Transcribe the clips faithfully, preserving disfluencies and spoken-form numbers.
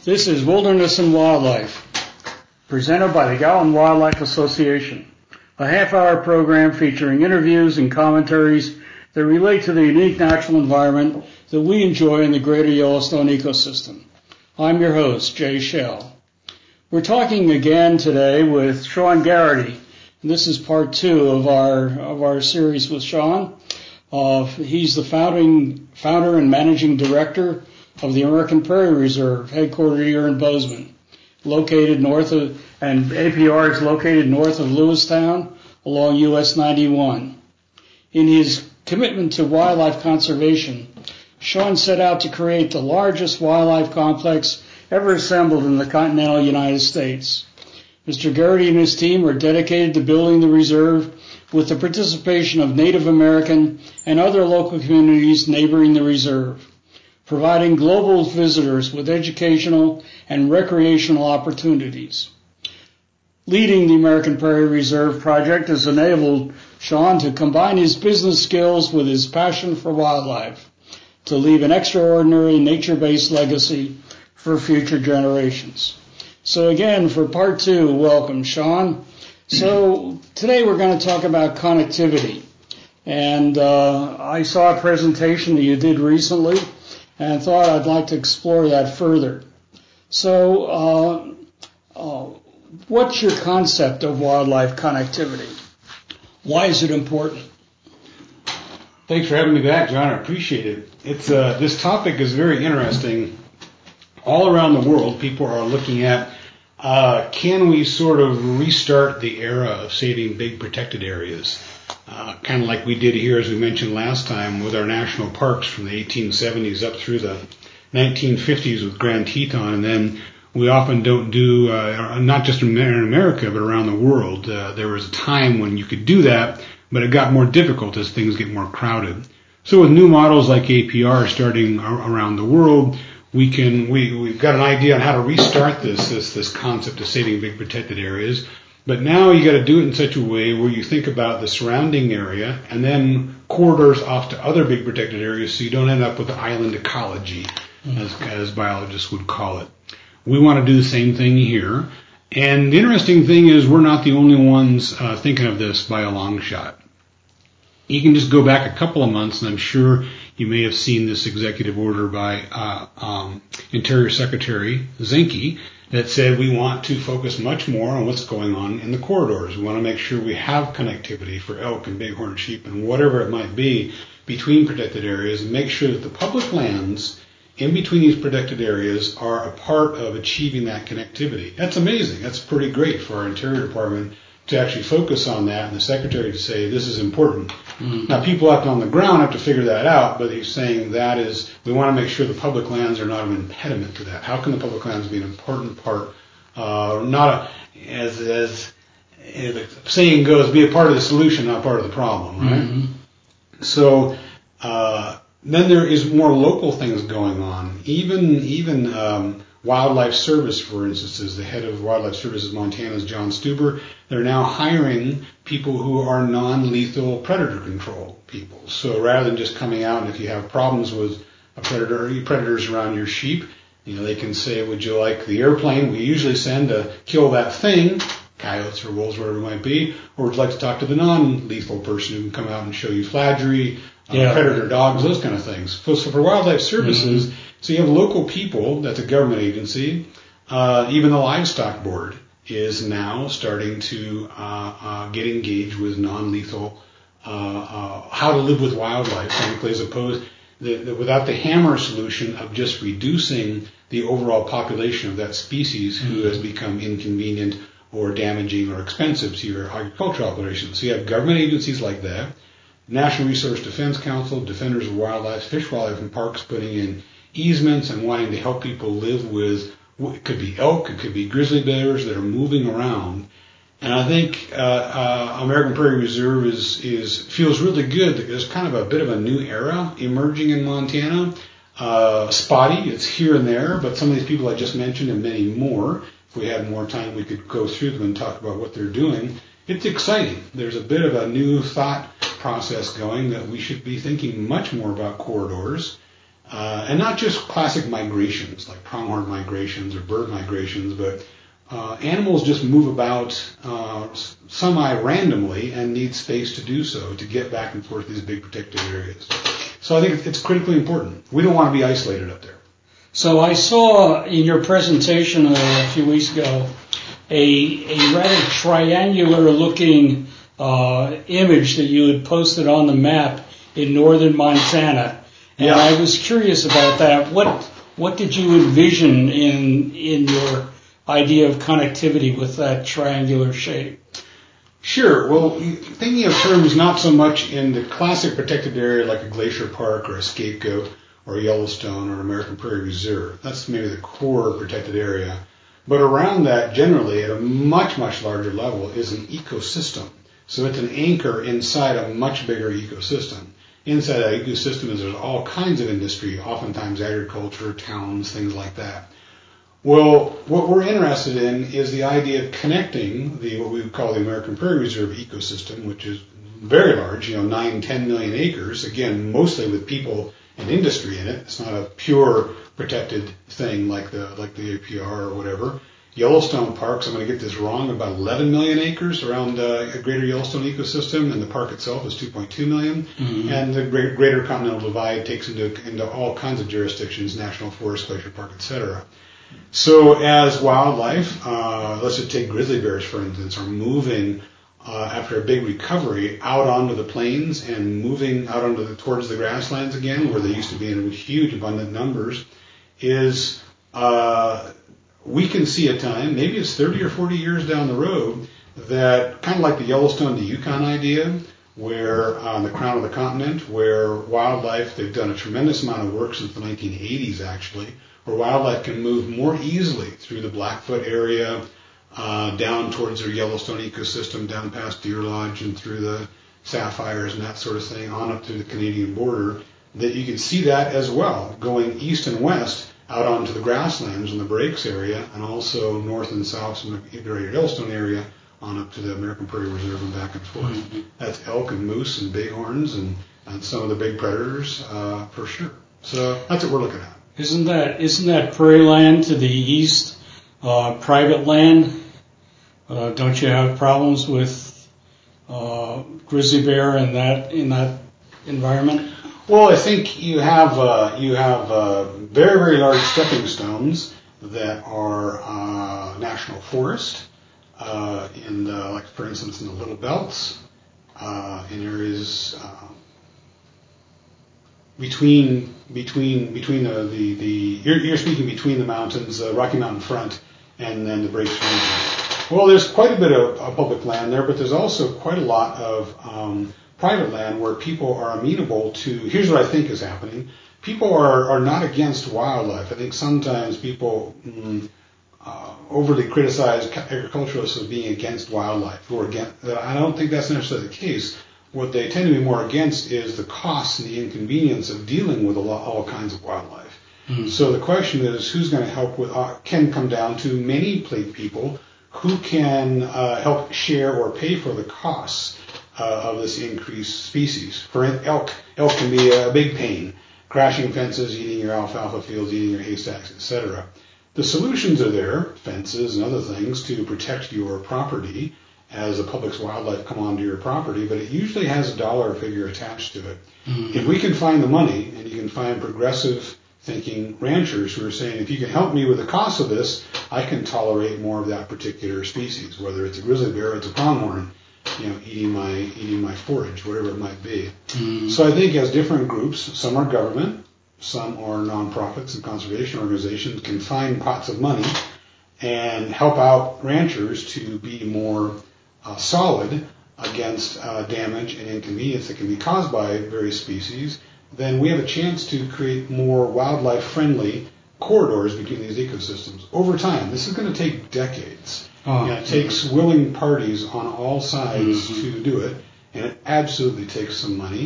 This is Wilderness and Wildlife, presented by the Gallatin Wildlife Association, a half-hour program featuring interviews and commentaries that relate to the unique natural environment that we enjoy in the greater Yellowstone ecosystem. I'm your host, Jay Shell. We're talking again today with Sean Garrity. This is part two of our of our series with Sean. Uh, he's the founding founder and managing director of the American Prairie Reserve, headquartered here in Bozeman, located north of, and A P R is located north of Lewistown along U S ninety-one. In his commitment to wildlife conservation, Sean set out to create the largest wildlife complex ever assembled in the continental United States. Mister Garrity and his team are dedicated to building the reserve with the participation of Native American and other local communities neighboring the reserve, providing global visitors with educational and recreational opportunities. Leading the American Prairie Reserve project has enabled Sean to combine his business skills with his passion for wildlife to leave an extraordinary nature-based legacy for future generations. So again, for part two, welcome, Sean. So today we're going to talk about connectivity. And uh, I saw a presentation that you did recently and thought I'd like to explore that further. So uh, uh, what's your concept of wildlife connectivity? Why is it important? Thanks for having me back, John. I appreciate it. It's uh, this topic is very interesting. All around the world, people are looking at uh, can we sort of restart the era of saving big protected areas, uh, kind of like we did here, as we mentioned last time, with our national parks from the eighteen seventies up through the nineteen fifties with Grand Teton, and then we often don't do, uh, not just in America, but around the world. Uh, there was a time when you could do that, but it got more difficult as things get more crowded. So with new models like A P R starting around the world, we can, we, we've got an idea on how to restart this, this, this concept of saving big protected areas. But now you got to do it in such a way where you think about the surrounding area and then corridors off to other big protected areas so you don't end up with island ecology, mm-hmm. as, as biologists would call it. We want to do the same thing here. And the interesting thing is we're not the only ones uh, thinking of this by a long shot. You can just go back a couple of months, and I'm sure you may have seen this executive order by uh, um, Interior Secretary Zinke that said we want to focus much more on what's going on in the corridors. We want to make sure we have connectivity for elk and bighorn sheep and whatever it might be between protected areas, and make sure that the public lands in between these protected areas are a part of achieving that connectivity. That's amazing. That's pretty great for our Interior Department to actually focus on that, and the Secretary to say this is important. Mm-hmm. Now, people out on the ground have to figure that out, but he's saying that is, we want to make sure the public lands are not an impediment to that. How can the public lands be an important part, uh, not a, as, as, as the saying goes, be a part of the solution, not part of the problem, right? Mm-hmm. So, uh, then there is more local things going on. Even, even, um, Wildlife Service, for instance, is the head of Wildlife Services Montana's John Stuber. They're now hiring people who are non-lethal predator control people. So rather than just coming out and if you have problems with a predator, predators around your sheep, you know, they can say, would you like the airplane we usually send to kill that thing, coyotes or wolves, whatever it might be, or would you like to talk to the non-lethal person who can come out and show you fladry, yeah. uh, predator dogs, those kind of things. So, so for Wildlife Services, mm-hmm. so you have local people, that's a government agency, uh, even the Livestock Board is now starting to uh, uh, get engaged with non-lethal, uh, uh, how to live with wildlife, frankly, as opposed, the, the, without the hammer solution of just reducing the overall population of that species who has become inconvenient or damaging or expensive to your agricultural operations. So you have government agencies like that, National Resource Defense Council, Defenders of Wildlife, Fish, Wildlife, and Parks putting in easements and wanting to help people live with, it could be elk, it could be grizzly bears that are moving around. And I think uh, uh, American Prairie Reserve is, is feels really good that there's kind of a bit of a new era emerging in Montana. Uh, spotty, it's here and there, but some of these people I just mentioned and many more, if we had more time we could go through them and talk about what they're doing. It's exciting. There's a bit of a new thought process going that we should be thinking much more about corridors. Uh, and not just classic migrations like pronghorn migrations or bird migrations, but uh, animals just move about uh, semi-randomly and need space to do so to get back and forth these big protected areas. So I think it's critically important. We don't want to be isolated up there. So I saw in your presentation a few weeks ago a, a rather triangular-looking uh, image that you had posted on the map in northern Montana, and yeah. I was curious about that. What what did you envision in in your idea of connectivity with that triangular shape? Sure. Well, thinking of terms not so much in the classic protected area like a glacier park or a scapegoat or Yellowstone or American Prairie Reserve. That's maybe the core protected area. But around that, generally, at a much, much larger level, is an ecosystem. So it's an anchor inside a much bigger ecosystem. Inside that ecosystem is there's all kinds of industry, oftentimes agriculture, towns, things like that. Well, what we're interested in is the idea of connecting the what we would call the American Prairie Reserve ecosystem, which is very large, you know, nine, ten million acres, again, mostly with people and industry in it. It's not a pure protected thing like the like the A P R or whatever. Yellowstone Parks, I'm going to get this wrong, about eleven million acres around uh, a greater Yellowstone ecosystem, and the park itself is two point two million. Mm-hmm. And the Greater Continental Divide takes into into all kinds of jurisdictions, national forest, glacier park, et cetera. So as wildlife, uh, let's just take grizzly bears, for instance, are moving uh, after a big recovery out onto the plains and moving out onto the, towards the grasslands again, where they used to be in huge abundant numbers, is uh, we can see a time, maybe it's thirty or forty years down the road, that kind of like the Yellowstone to Yukon idea, where on the crown of the continent, where wildlife, they've done a tremendous amount of work since the nineteen eighties actually, where wildlife can move more easily through the Blackfoot area, uh, down towards their Yellowstone ecosystem, down past Deer Lodge and through the sapphires and that sort of thing, on up to the Canadian border, that you can see that as well, going east and west out onto the grasslands in the Breaks area, and also north and south from the greater Yellowstone area on up to the American Prairie Reserve and back and forth. Mm-hmm. That's elk and moose and bighorns and, and some of the big predators, uh, for sure. So that's what we're looking at. Isn't that isn't that prairie land to the east uh, private land? Uh, don't you have problems with uh, grizzly bear in that in that environment? Well, I think you have uh, you have uh, very very large stepping stones that are uh, national forest uh, in the, like for instance in the Little Belts, uh, in areas. Uh, Between between between the the, the you're, you're speaking between the mountains, uh, Rocky Mountain front, and then the Breaks region. Well, there's quite a bit of, of public land there, but there's also quite a lot of um, private land where people are amenable to. Here's what I think is happening: people are are not against wildlife. I think sometimes people mm, uh, overly criticize agriculturalists as being against wildlife, or against. I don't think that's necessarily the case. What they tend to be more against is the cost and the inconvenience of dealing with a lot, all kinds of wildlife. Mm-hmm. So the question is, who's going to help with, uh, can come down to many people who can uh, help share or pay for the costs uh, of this increased species. For elk, elk can be a big pain, crashing fences, eating your alfalfa fields, eating your haystacks, et cetera. The solutions are there, fences and other things, to protect your property as the public's wildlife come onto your property, but it usually has a dollar figure attached to it. Mm-hmm. If we can find the money, and you can find progressive thinking ranchers who are saying, if you can help me with the cost of this, I can tolerate more of that particular species, whether it's a grizzly bear or it's a pronghorn, you know, eating my eating my forage, whatever it might be. Mm-hmm. So I think as different groups, some are government, some are nonprofits and conservation organizations, can find pots of money and help out ranchers to be more Uh, solid against uh, damage and inconvenience that can be caused by various species, then we have a chance to create more wildlife-friendly corridors between these ecosystems. Over time, this is going to take decades. Oh, and it takes mm-hmm. willing parties on all sides mm-hmm. to do it, and it absolutely takes some money.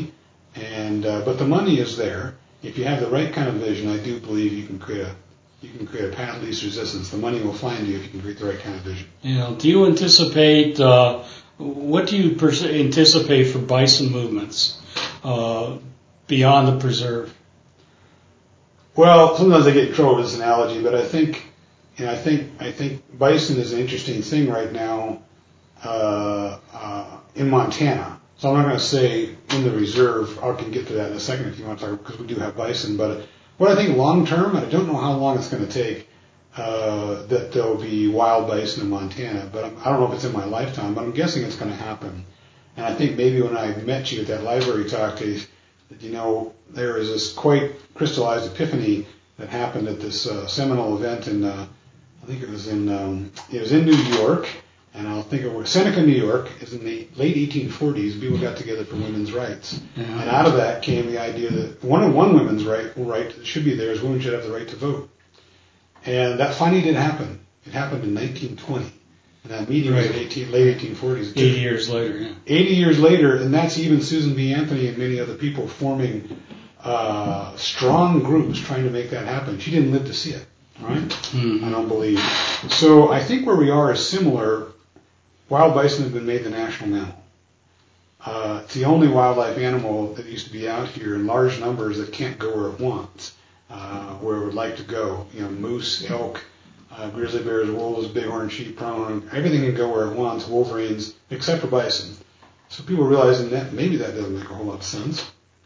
And uh, but the money is there. If you have the right kind of vision, I do believe you can create a You can create a path of least resistance. The money will find you if you can create the right kind of vision. Yeah. Do you anticipate, uh, what do you pers- anticipate for bison movements uh, beyond the preserve? Well, sometimes I get in trouble with this analogy, but I think, you know, I think, I think bison is an interesting thing right now, uh, uh, in Montana. So I'm not going to say in the reserve. I can get to that in a second if you want to talk, because we do have bison. But what I think long term, and I don't know how long it's going to take, uh, that there'll be wild bison in Montana. But I'm, I don't know if it's in my lifetime, but I'm guessing it's going to happen. And I think maybe when I met you at that library talk, that, you know, there was this quite crystallized epiphany that happened at this uh, seminal event in, uh, I think it was in, um, it was in New York. And I'll think of Seneca, New York, is in the late eighteen forties. People got together for women's rights, yeah. And out of that came the idea that one of one women's right right that should be there is women should have the right to vote. And that finally did happen. It happened in nineteen twenty. And that meeting right. was in eighteen, late eighteen forties. Eighty years later, yeah. Eighty years later, and that's even Susan B. Anthony and many other people forming uh, strong groups trying to make that happen. She didn't live to see it, right? Mm-hmm. I don't believe. So I think where we are is similar. Wild bison have been made the national mammal. Uh, it's the only wildlife animal that used to be out here in large numbers that can't go where it wants, uh, where it would like to go. You know, moose, elk, uh, grizzly bears, wolves, bighorn sheep, pronghorn, everything can go where it wants, wolverines, except for bison. So people are realizing that maybe that doesn't make a whole lot of sense.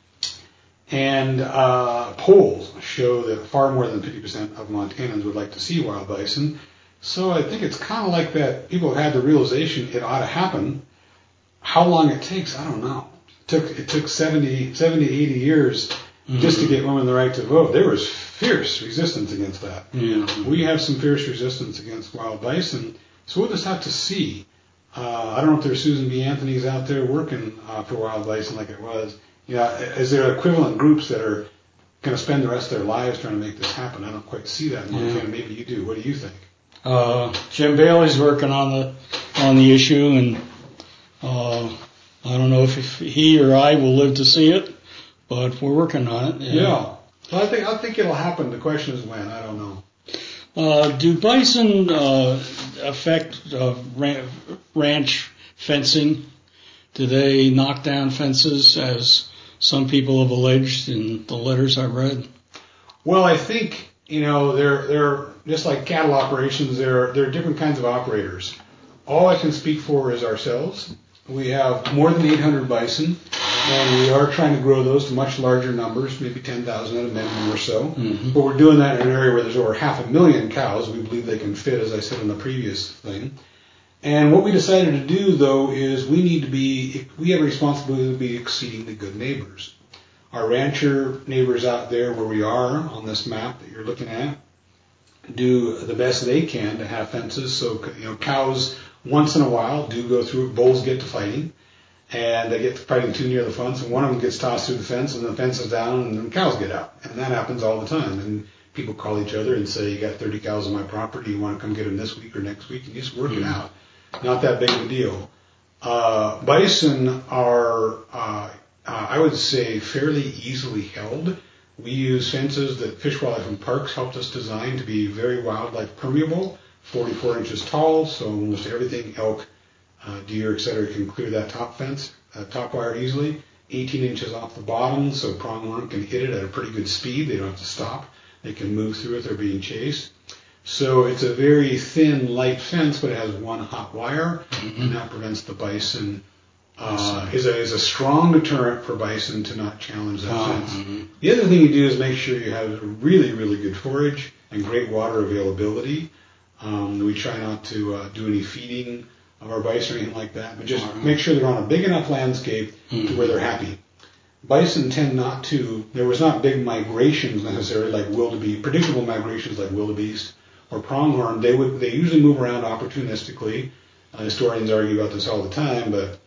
And uh, polls show that far more than fifty percent of Montanans would like to see wild bison. So I think it's kind of like that. People have had the realization it ought to happen. How long it takes, I don't know. It took it took seventy, eighty years mm-hmm. just to get women the right to vote. There was fierce resistance against that. Yeah. We have some fierce resistance against wild bison. So we'll just have to see. Uh, I don't know if there's Susan B. Anthony's out there working uh, for wild bison like it was. You know, is there equivalent groups that are going to spend the rest of their lives trying to make this happen? I don't quite see that in Montana. Yeah. Maybe you do. What do you think? Uh, Jim Bailey's working on the on the issue, and uh, I don't know if, if he or I will live to see it, but we're working on it. Yeah, yeah. Well, I think I think it'll happen. The question is when. I don't know. Uh, do bison uh, affect uh, ran- ranch fencing? Do they knock down fences, as some people have alleged in the letters I've read? Well, I think, you know, they're they're just like cattle operations. There there are different kinds of operators. All I can speak for is ourselves. We have more than eight hundred bison, and we are trying to grow those to much larger numbers, maybe ten thousand at a minimum or so. Mm-hmm. But we're doing that in an area where there's over half a million cows. We believe they can fit, as I said in the previous thing. And what we decided to do, though, is we need to be, we have a responsibility to be exceedingly good neighbors. Our rancher neighbors out there where we are on this map that you're looking at do the best they can to have fences. So, you know, cows once in a while do go through it. Bulls get to fighting, and they get to fighting too near the fence, and one of them gets tossed through the fence, and the fence is down, and then cows get out. And that happens all the time. And people call each other and say, you got thirty cows on my property, you want to come get them this week or next week, and you just work mm-hmm. it out. Not that big of a deal. Uh, bison are, uh, uh, I would say, fairly easily held. We use fences that Fish, Wildlife, and Parks helped us design to be very wildlife permeable, forty-four inches tall, so almost everything, elk, uh, deer, et cetera, can clear that top fence, uh, top wire easily. eighteen inches off the bottom, so pronghorn can hit it at a pretty good speed. They don't have to stop. They can move through it. They're being chased. So it's a very thin, light fence, but it has one hot wire, mm-hmm. and that prevents the bison. Uh, is a is a strong deterrent for bison to not challenge that oh, fence. Mm-hmm. The other thing you do is make sure you have really, really good forage and great water availability. Um, we try not to uh, do any feeding of our bison or anything like that, but just right. make sure they're on a big enough landscape mm-hmm. to where they're happy. Bison tend not to, there was not big migrations necessarily like wildebeest, predictable migrations like wildebeest or pronghorn. They would they usually move around opportunistically. Uh, historians argue about this all the time, but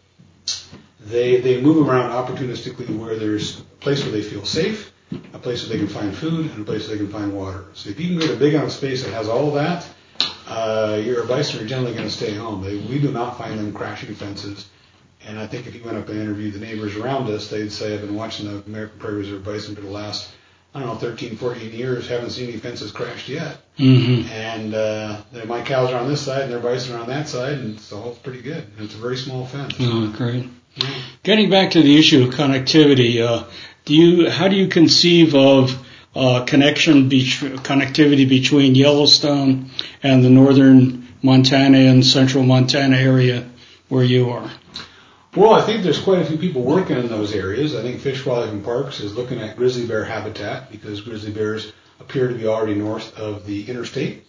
they they move around opportunistically where there's a place where they feel safe, a place where they can find food, and a place where they can find water. So if you can get a big enough space that has all of that, uh, your bison are generally going to stay home. They, we do not find them crashing fences. And I think if you went up and interviewed the neighbors around us, they'd say, I've been watching the American Prairie Reserve bison for the last, I don't know, thirteen, fourteen years, haven't seen any fences crashed yet. Mm-hmm. And uh, my cows are on this side and their bison are on that side, and it's all pretty good. And it's a very small fence. Oh, great. Yeah. Getting back to the issue of connectivity, uh, do you, how do you conceive of uh, connection, be- connectivity between Yellowstone and the northern Montana and central Montana area where you are? Well, I think there's quite a few people working in those areas. I think Fish, Wildlife, and Parks is looking at grizzly bear habitat because grizzly bears appear to be already north of the interstate,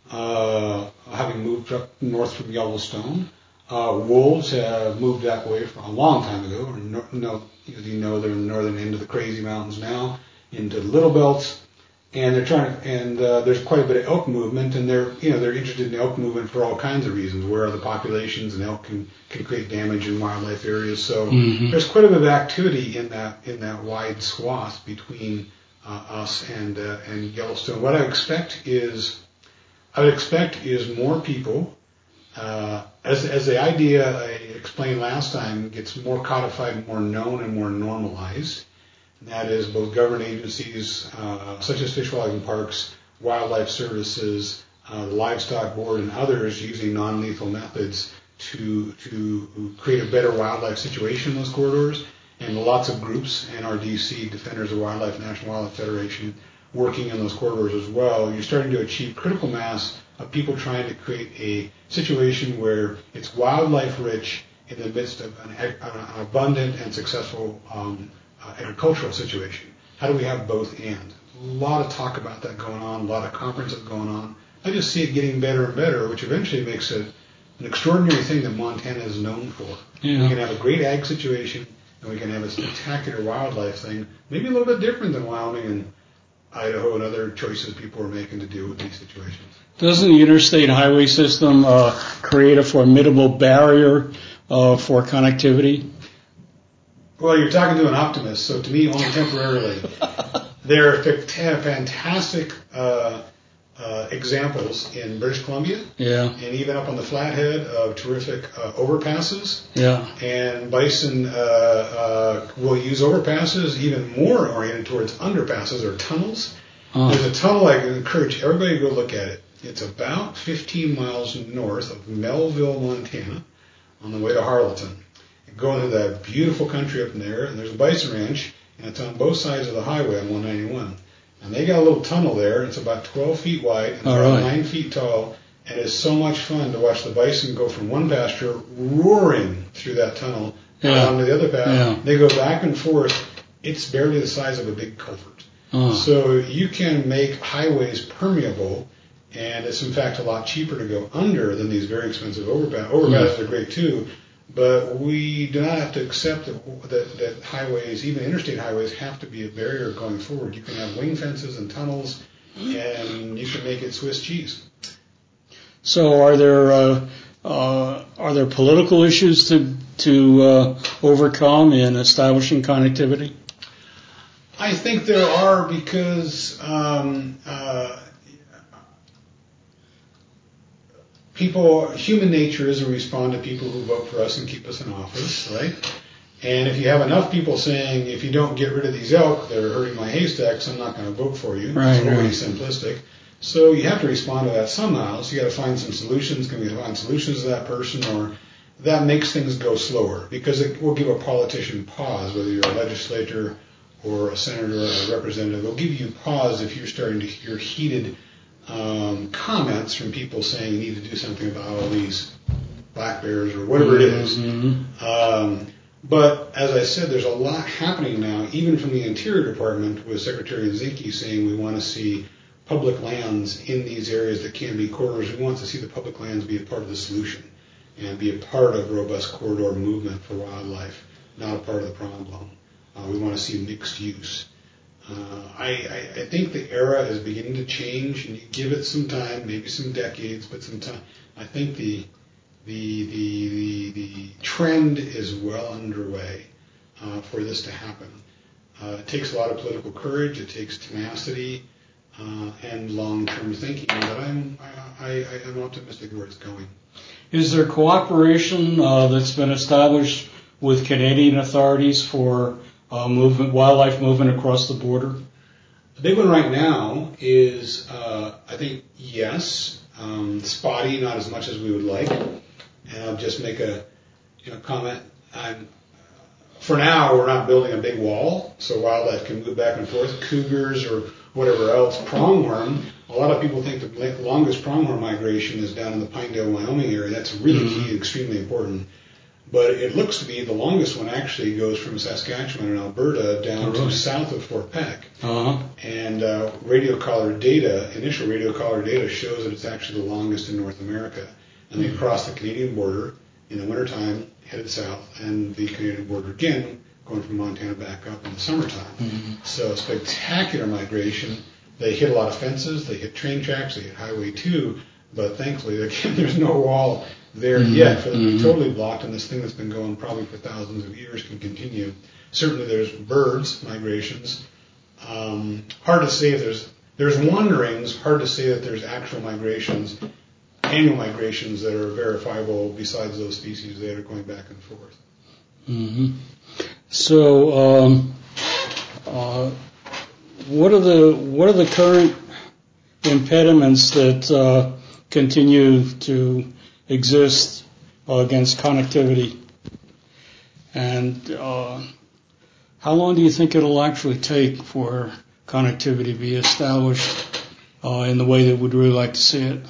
uh, having moved up north from Yellowstone. Uh, wolves have moved that way from a long time ago. Or no, no, as you know, they're in the northern end of the Crazy Mountains now, into the Little Belts, and they're trying to. And uh, there's quite a bit of elk movement, and they're, you know, they're interested in elk movement for all kinds of reasons. Where are the populations, and elk can, can create damage in wildlife areas. So mm-hmm. there's quite a bit of activity in that in that wide swath between uh, us and uh, and Yellowstone. What I expect is, I would expect is more people. Uh, as, as the idea I explained last time gets more codified, more known, and more normalized, and that is both government agencies uh, such as Fish, Wildlife, and Parks, Wildlife Services, uh, the Livestock Board, and others using non-lethal methods to to create a better wildlife situation in those corridors, and lots of groups, N R D C, Defenders of Wildlife, National Wildlife Federation, working in those corridors as well. You're starting to achieve critical mass of people trying to create a situation where it's wildlife rich in the midst of an, an abundant and successful um, uh, agricultural situation. How do we have both and? A lot of talk about that going on, a lot of conferences going on. I just see it getting better and better, which eventually makes it an extraordinary thing that Montana is known for. Yeah. We can have a great ag situation, and we can have a spectacular wildlife thing, maybe a little bit different than Wyoming and Idaho and other choices people are making to deal with these situations. Doesn't the interstate highway system uh, create a formidable barrier uh, for connectivity? Well, you're talking to an optimist, so to me, only temporarily. There are fantastic uh, uh, examples in British Columbia, yeah, and even up on the Flathead of terrific uh, overpasses. Yeah, and bison uh, uh, will use overpasses, even more oriented towards underpasses or tunnels. Uh. There's a tunnel I can encourage everybody to go look at it. It's about fifteen miles north of Melville, Montana, on the way to Harleton. You go into that beautiful country up in there, and there's a bison ranch, and it's on both sides of the highway on one ninety-one. And they got a little tunnel there. It's about twelve feet wide and about right. nine feet tall, and it's so much fun to watch the bison go from one pasture roaring through that tunnel yeah. onto the other path. Yeah. They go back and forth. It's barely the size of a big culvert. Uh. So you can make highways permeable. And it's, in fact, a lot cheaper to go under than these very expensive overpasses. Overpasses mm. are great, too, but we do not have to accept that, that, that highways, even interstate highways, have to be a barrier going forward. You can have wing fences and tunnels, and you can make it Swiss cheese. So are there uh, uh, are there political issues to, to uh, overcome in establishing connectivity? I think there are because... Um, uh, People, human nature is to respond to people who vote for us and keep us in office, right? And if you have enough people saying, if you don't get rid of these elk, they're hurting my haystacks, I'm not going to vote for you. Right, it's overly right. simplistic. So you have to respond to that somehow. So you got to find some solutions. Can we find solutions to that person? Or that makes things go slower because it will give a politician pause, whether you're a legislator or a senator or a representative. It'll give you pause if you're starting to hear heated Um, comments from people saying you need to do something about all these black bears or whatever it is. Mm-hmm. Um, but as I said, there's a lot happening now, even from the Interior Department with Secretary Zinke saying we want to see public lands in these areas that can be corridors. We want to see the public lands be a part of the solution and be a part of robust corridor movement for wildlife, not a part of the problem. Uh, we want to see mixed use. Uh, I, I, I think the era is beginning to change, and you give it some time, maybe some decades, but some time. I think the the the the, the trend is well underway uh, for this to happen. Uh, it takes a lot of political courage, it takes tenacity, uh, and long-term thinking. But I'm I, I, I'm optimistic where it's going. Is there cooperation uh, that's been established with Canadian authorities for Uh, movement, wildlife movement across the border? The big one right now is, uh, I think, yes, um, spotty, not as much as we would like. And I'll just make a you know, comment. I'm for now, we're not building a big wall, so wildlife can move back and forth. Cougars or whatever else, pronghorn. A lot of people think the longest pronghorn migration is down in the Pinedale, Wyoming area. That's really mm-hmm. key, extremely important. But it looks to be the longest one actually goes from Saskatchewan and Alberta down oh, really? to south of Fort Peck. Uh-huh. And uh, radio collar data, initial radio collar data shows that it's actually the longest in North America. And they cross the Canadian border in the wintertime, headed south, and the Canadian border again, going from Montana back up in the summertime. Mm-hmm. So spectacular migration. They hit a lot of fences, they hit train tracks, they hit Highway two, but thankfully, again, there's no wall there mm-hmm. yet for them to be totally blocked, and this thing that's been going probably for thousands of years can continue. Certainly there's birds migrations. Um, hard to say if there's, there's wanderings, hard to say that there's actual migrations, annual migrations that are verifiable besides those species that are going back and forth. Mm-hmm. So, um, uh, what are the what are the current impediments that uh, continue to exist uh, against connectivity, and uh, how long do you think it'll actually take for connectivity to be established uh, in the way that we'd really like to see it?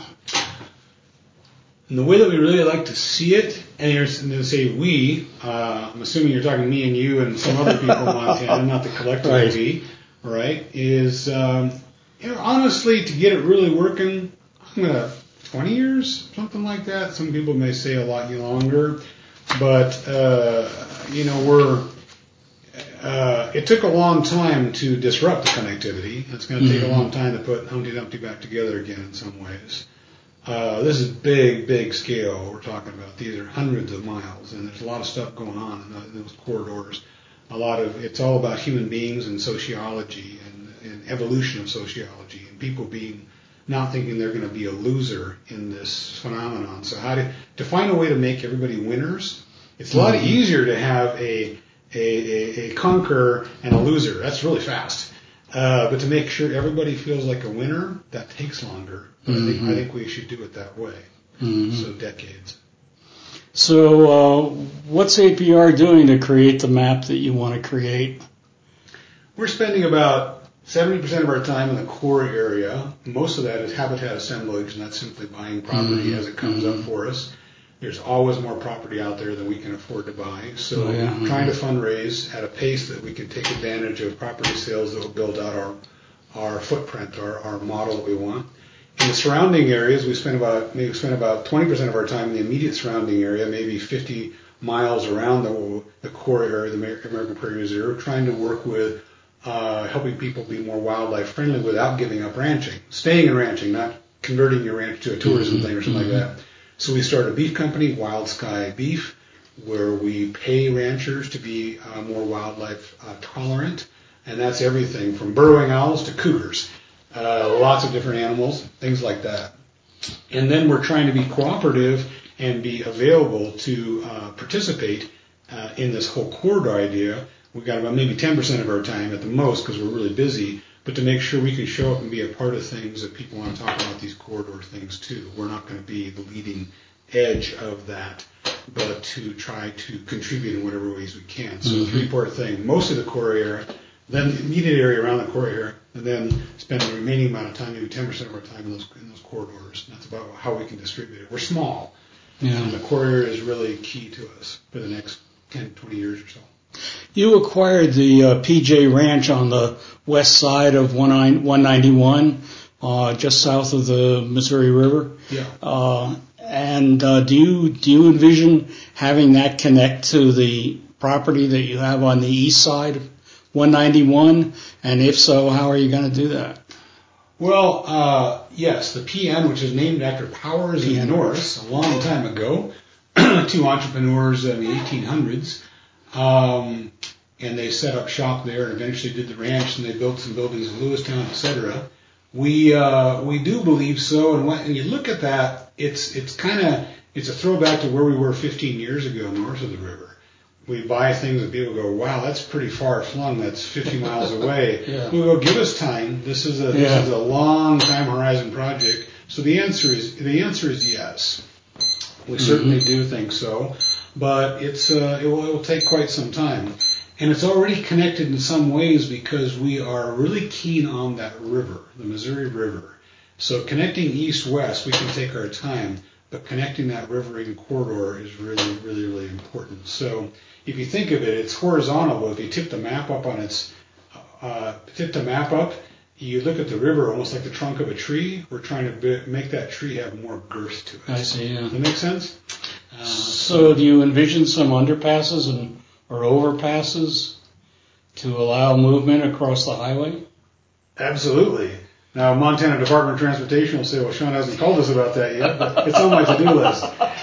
In the way that we really like to see it, and you're going to say we, uh, I'm assuming you're talking me and you and some other people in Montana, not the collective right. we, right, is, um, you know, honestly, to get it really working, I'm going to, twenty years, something like that. Some people may say a lot longer, but, uh, you know, we're, uh, it took a long time to disrupt the connectivity. It's going to take mm-hmm. a long time to put Humpty Dumpty back together again in some ways. Uh, this is big, big scale we're talking about. These are hundreds of miles, and there's a lot of stuff going on in those corridors. A lot of, it's all about human beings and sociology and, and evolution of sociology and people being, not thinking they're going to be a loser in this phenomenon. So how to, to find a way to make everybody winners, it's a lot mm-hmm. easier to have a, a, a, a conqueror and a loser. That's really fast. Uh, but to make sure everybody feels like a winner, that takes longer. But mm-hmm. I think I think we should do it that way. Mm-hmm. So decades. So uh, what's A P R doing to create the map that you want to create? We're spending about seventy percent of our time in the core area. Most of that is habitat assemblage, and that's simply buying property mm-hmm. as it comes mm-hmm. up for us. There's always more property out there than we can afford to buy. So oh, yeah. trying to fundraise at a pace that we can take advantage of property sales that will build out our our footprint, our, our model that we want. In the surrounding areas, we spend about maybe spend about twenty percent of our time in the immediate surrounding area, maybe fifty miles around the, the core area, the American Prairie Reserve, trying to work with uh, helping people be more wildlife friendly without giving up ranching, staying in ranching, not converting your ranch to a tourism mm-hmm. thing or something mm-hmm. like that. So we started a beef company, Wild Sky Beef, where we pay ranchers to be uh, more wildlife uh, tolerant, and that's everything from burrowing owls to cougars, uh, lots of different animals, things like that. And then we're trying to be cooperative and be available to uh, participate uh, in this whole corridor idea. We've got about maybe ten percent of our time at the most because we're really busy, but to make sure we can show up and be a part of things that people want to talk about these corridor things too. We're not going to be the leading edge of that, but to try to contribute in whatever ways we can. So mm-hmm. three-part thing, most of the core area, then the immediate area around the core area, and then spend the remaining amount of time, maybe ten percent of our time in those in those corridors. And that's about how we can distribute it. We're small, yeah. and the core area is really key to us for the next ten, twenty years or so. You acquired the uh, P J Ranch on the west side of one ninety-one, uh, just south of the Missouri River. Yeah. Uh, and uh, do you do you envision having that connect to the property that you have on the east side of one ninety-one? And if so, how are you going to do that? Well, uh, yes, the P N, which is named after Powers P N and Norris, a long time ago, two entrepreneurs in the eighteen hundreds. Um, and they set up shop there and eventually did the ranch, and they built some buildings in Lewistown, et cetera. We, uh, we do believe so. And when you look at that, it's, it's kind of, it's a throwback to where we were fifteen years ago north of the river. We buy things that people go, wow, that's pretty far flung. That's fifty miles away. Yeah. We go, give us time. This is a, this yeah. is a long time horizon project. So the answer is, the answer is yes. We mm-hmm. certainly do think so. but it's uh, it, will, it will take quite some time. And it's already connected in some ways because we are really keen on that river, the Missouri River. So connecting east-west, we can take our time, but connecting that riverine corridor is really, really, really important. So if you think of it, it's horizontal, but if you tip the map up on its, uh, tip the map up, you look at the river almost like the trunk of a tree. We're trying to be, make that tree have more girth to it. I see, yeah. Does that make sense? Uh, so do you envision some underpasses and or overpasses to allow movement across the highway? Absolutely. Now, Montana Department of Transportation will say, well, Sean hasn't told us about that yet, but it's on my to-do list.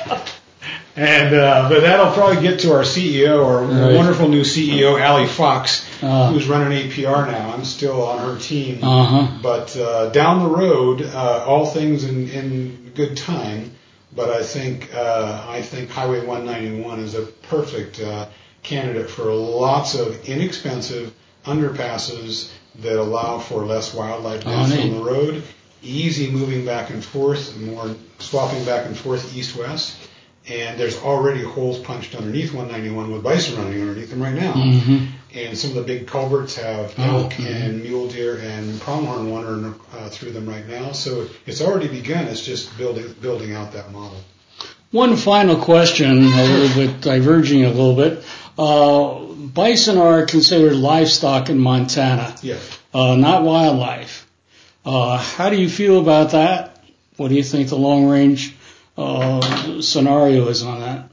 And uh, but that'll probably get to our C E O, our right. wonderful new C E O, Allie Fox, uh, who's running A P R now. I'm still on her team. Uh-huh. But uh, down the road, uh, all things in, in good time. But I think uh, I think Highway one ninety-one is a perfect uh, candidate for lots of inexpensive underpasses that allow for less wildlife deaths oh, on the road, easy moving back and forth, more swapping back and forth east-west. And there's already holes punched underneath one ninety-one with bison running underneath them right now. Mm-hmm. And some of the big culverts have elk oh, and mule deer and pronghorn wandering uh, through them right now. So it's already begun. It's just building building out that model. One final question, a little bit diverging a little bit. Uh, bison are considered livestock in Montana, yes, uh, not wildlife. Uh, how do you feel about that? What do you think the long-range uh, scenario is on that?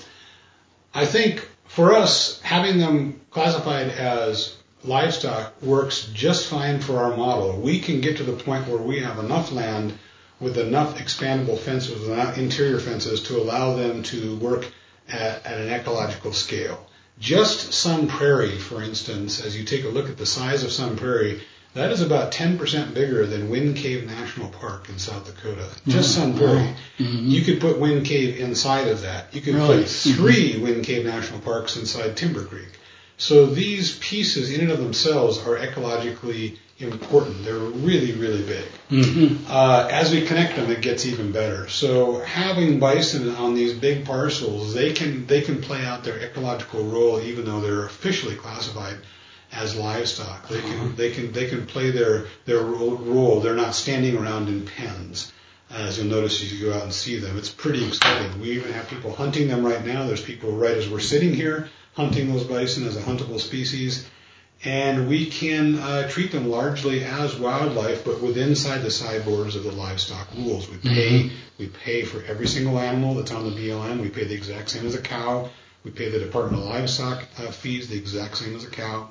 I think for us, having them classified as livestock works just fine for our model. We can get to the point where we have enough land with enough expandable fences, enough interior fences to allow them to work at, at an ecological scale. Just Sun Prairie, for instance, as you take a look at the size of Sun Prairie, that is about ten percent bigger than Wind Cave National Park in South Dakota. Just Sun Prairie. Mm-hmm. You could put Wind Cave inside of that. You could really? put three mm-hmm. Wind Cave National Parks inside Timber Creek. So these pieces in and of themselves are ecologically important. They're really, really big. Mm-hmm. Uh, as we connect them, it gets even better. So having bison on these big parcels, they can they can play out their ecological role even though they're officially classified as livestock. They can uh-huh. they can they can play their their role. They're not standing around in pens. As you'll notice as you go out and see them, it's pretty exciting. We even have people hunting them right now. There's people right as we're sitting here hunting those bison as a huntable species. And we can uh, treat them largely as wildlife, but within inside the sideboards of the livestock rules. We pay mm-hmm. we pay for every single animal that's on the B L M. We pay the exact same as a cow. We pay the Department of Livestock uh, fees the exact same as a cow.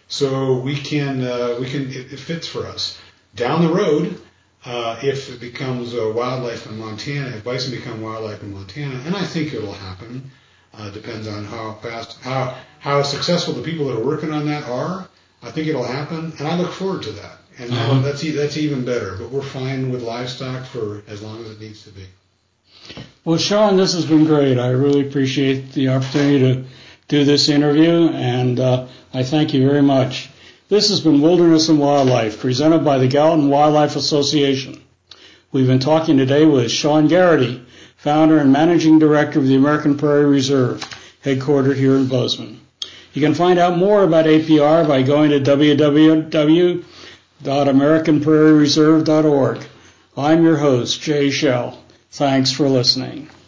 So we can uh, we can it, it fits for us. Down the road, uh, if it becomes uh, wildlife in Montana, if bison become wildlife in Montana, and I think it'll happen. Uh, depends on how fast, how how successful the people that are working on that are. I think it'll happen, and I look forward to that. And uh-huh. that's that's even better. But we're fine with livestock for as long as it needs to be. Well, Sean, this has been great. I really appreciate the opportunity to do this interview, and uh, I thank you very much. This has been Wilderness and Wildlife, presented by the Gallatin Wildlife Association. We've been talking today with Sean Garrity, founder and managing director of the American Prairie Reserve, headquartered here in Bozeman. You can find out more about A P R by going to w w w dot american prairie reserve dot org. I'm your host, Jay Shell. Thanks for listening.